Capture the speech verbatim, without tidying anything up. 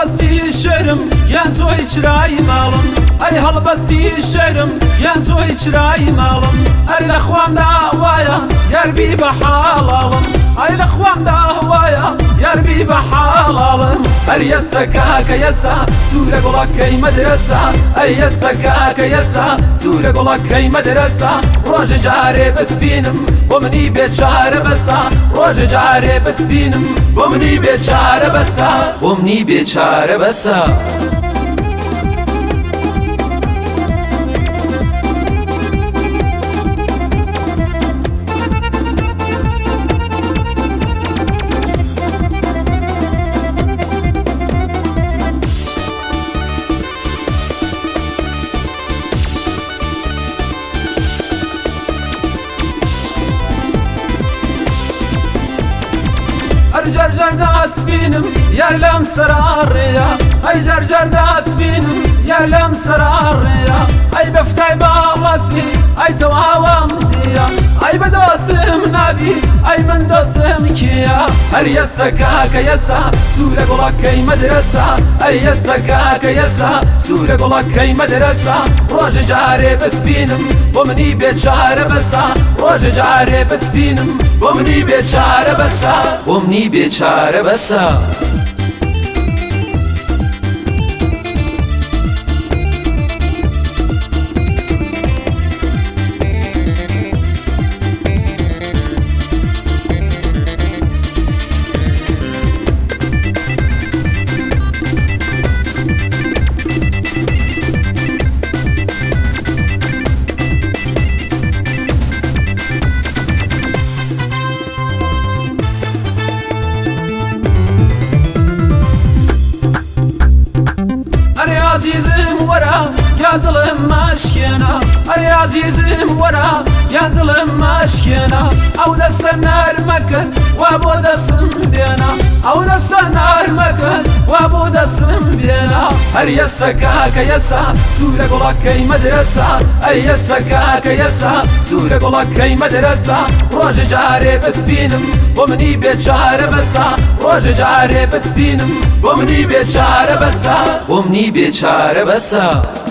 هەڵبەستی شێرم یان تۆی چرای ماڵم ئەی هەڵبەستی شێرم یان تۆی چرای ماڵم ئەی لە خوامدا وایە یاربی بە حاڵاڵم ئەی لە خوامدا وایە یاربی بە حاڵاڵم هەر یەسە کاکە یەسە سوورە گوڵەکەی مەدرسە ئەی یەسە کاکە یەسە سوورە گوڵەکەی مەدرسە ڕۆژە جارێ بتبینم بۆ منی بێچارە بەسە ڕۆژە جارێ بتبینم بۆ منی بێچارە بەسە بۆ منی بێچارە بەسە جرجر دات بینم یار لەم سەراڕێیە ئەی جرجر دات بینم یار لەم سەراڕێیە ئەی بەفتای باڵات بی ئەی تەواوم دیە ئەی بە دۆسم نابی ئەی من دۆسم کێیە هەر یەسە کاکە یەسە سوورە گوڵەکەی مەدرسە ئەی یەسە کاکە یەسە سوورە گوڵەکەی مەدرسە ڕۆژە جارێ بتبینم بۆ منی بێچارە بەسە ڕۆژە جارێ بتبینم بۆ منی بێچارە بەسە بۆ منی بێچارە بەسە عزیزم وەرە یا دڵم ماشکێنە ئەرێ عزیزم وەرە یا دڵم ماشکێنە ئەو دەستە نەرمەکەت وا بۆ دەستم بێنە ئەو دەستە نەرمەکەت وا بۆ دەستم بێنە هەر یەسە کاکە یەسە سوورە گوڵەکەی مەدرسە ئەی یەسە کاکە یەسە سوورە گوڵەکەی مەدرسە ڕۆژە جارێ بتبینم بۆ منی بێچارە بەسە ڕۆژە جارێ بتبینم بۆ منی بێچارە بەسە بۆ منی بێچارە بەسە